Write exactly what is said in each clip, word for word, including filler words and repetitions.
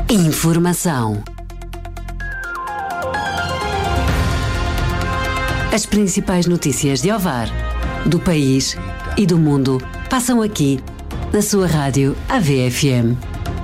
Informação. As principais notícias de Ovar, do país e do mundo passam aqui, na sua rádio A V F M.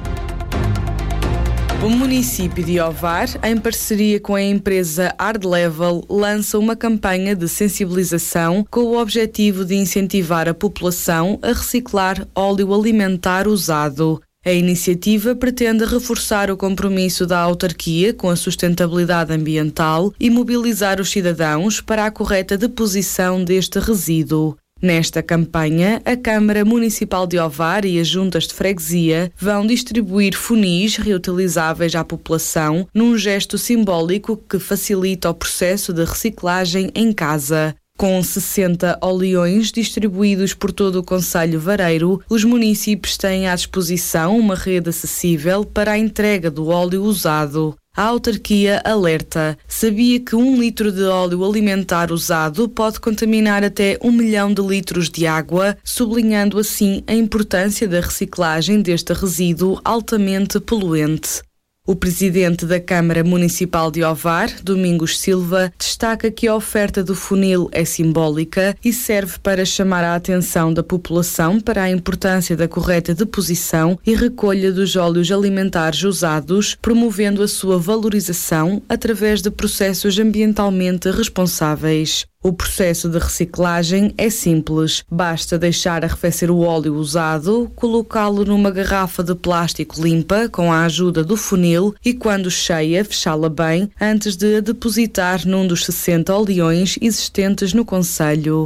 O município de Ovar, em parceria com a empresa Hard Level, lança uma campanha de sensibilização com o objetivo de incentivar a população a reciclar óleo alimentar usado. A iniciativa pretende reforçar o compromisso da autarquia com a sustentabilidade ambiental e mobilizar os cidadãos para a correta deposição deste resíduo. Nesta campanha, a Câmara Municipal de Ovar e as juntas de freguesia vão distribuir funis reutilizáveis à população num gesto simbólico que facilita o processo de reciclagem em casa. Com sessenta oleões distribuídos por todo o concelho vareiro, os municípios têm à disposição uma rede acessível para a entrega do óleo usado. A autarquia alerta: sabia que um litro de óleo alimentar usado pode contaminar até um milhão de litros de água, sublinhando assim a importância da reciclagem deste resíduo altamente poluente. O presidente da Câmara Municipal de Ovar, Domingos Silva, destaca que a oferta do funil é simbólica e serve para chamar a atenção da população para a importância da correta deposição e recolha dos óleos alimentares usados, promovendo a sua valorização através de processos ambientalmente responsáveis. O processo de reciclagem é simples. Basta deixar arrefecer o óleo usado, colocá-lo numa garrafa de plástico limpa com a ajuda do funil e, quando cheia, fechá-la bem antes de a depositar num dos sessenta oleões existentes no concelho.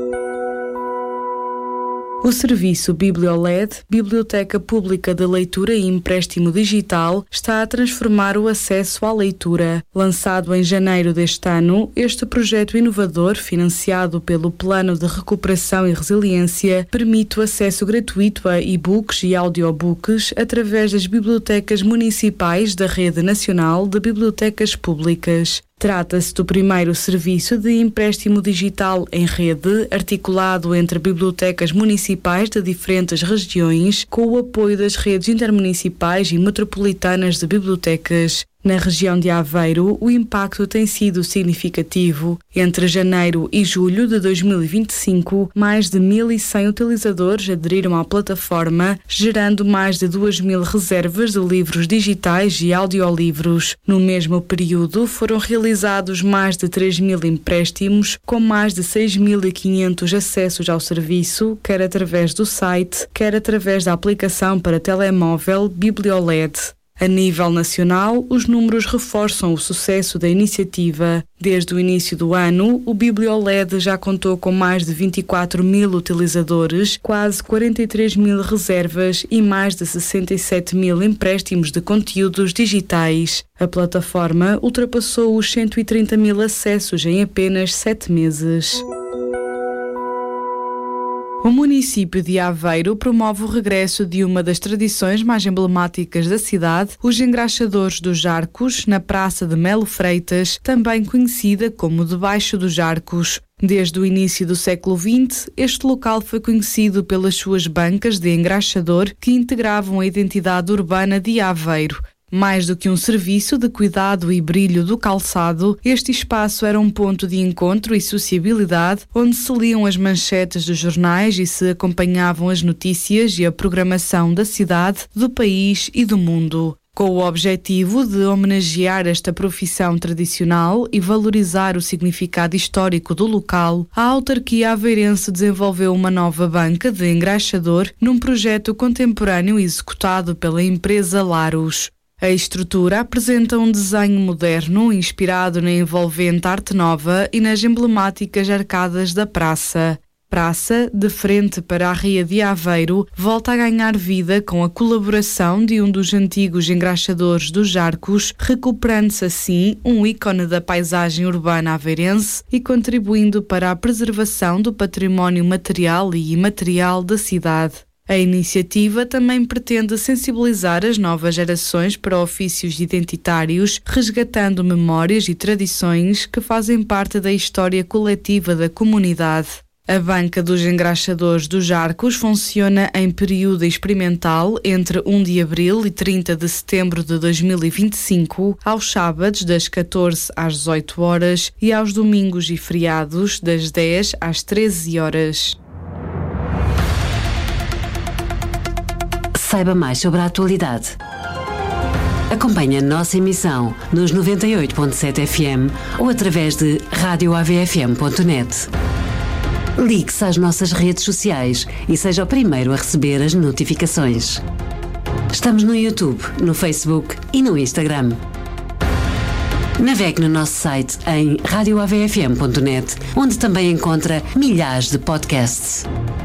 O serviço BiblioLed, Biblioteca Pública de Leitura e Empréstimo Digital, está a transformar o acesso à leitura. Lançado em janeiro deste ano, este projeto inovador, financiado pelo Plano de Recuperação e Resiliência, permite o acesso gratuito a e-books e audiobooks através das bibliotecas municipais da Rede Nacional de Bibliotecas Públicas. Trata-se do primeiro serviço de empréstimo digital em rede, articulado entre bibliotecas municipais de diferentes regiões, com o apoio das redes intermunicipais e metropolitanas de bibliotecas. Na região de Aveiro, o impacto tem sido significativo. Entre janeiro e julho de dois mil e vinte e cinco, mais de mil e cem utilizadores aderiram à plataforma, gerando mais de duas mil reservas de livros digitais e audiolivros. No mesmo período, foram realizados mais de três mil empréstimos, com mais de seis mil e quinhentos acessos ao serviço, quer através do site, quer através da aplicação para telemóvel BiblioLed. A nível nacional, os números reforçam o sucesso da iniciativa. Desde o início do ano, o BiblioLed já contou com mais de vinte e quatro mil utilizadores, quase quarenta e três mil reservas e mais de sessenta e sete mil empréstimos de conteúdos digitais. A plataforma ultrapassou os cento e trinta mil acessos em apenas sete meses. O município de Aveiro promove o regresso de uma das tradições mais emblemáticas da cidade, os engraxadores dos Arcos, na Praça de Melo Freitas, também conhecida como Debaixo dos Arcos. Desde o início do século vinte, este local foi conhecido pelas suas bancas de engraxador que integravam a identidade urbana de Aveiro. Mais do que um serviço de cuidado e brilho do calçado, este espaço era um ponto de encontro e sociabilidade, onde se liam as manchetes dos jornais e se acompanhavam as notícias e a programação da cidade, do país e do mundo. Com o objetivo de homenagear esta profissão tradicional e valorizar o significado histórico do local, a autarquia aveirense desenvolveu uma nova banca de engraxador num projeto contemporâneo executado pela empresa Larus. A estrutura apresenta um desenho moderno inspirado na envolvente arte nova e nas emblemáticas arcadas da praça. Praça, de frente para a Ria de Aveiro, volta a ganhar vida com a colaboração de um dos antigos engraxadores dos Arcos, recuperando-se assim um ícone da paisagem urbana aveirense e contribuindo para a preservação do património material e imaterial da cidade. A iniciativa também pretende sensibilizar as novas gerações para ofícios identitários, resgatando memórias e tradições que fazem parte da história coletiva da comunidade. A Banca dos Engraxadores dos Arcos funciona em período experimental entre primeiro de abril e trinta de setembro de dois mil e vinte e cinco, aos sábados das catorze às dezoito horas e aos domingos e feriados das dez às treze horas. Saiba mais sobre a atualidade. Acompanhe a nossa emissão nos noventa e oito ponto sete F M ou através de rádio A V F M ponto net. Ligue-se às nossas redes sociais e seja o primeiro a receber as notificações. Estamos no YouTube, no Facebook e no Instagram. Navegue no nosso site em rádio A V F M ponto net, onde também encontra milhares de podcasts.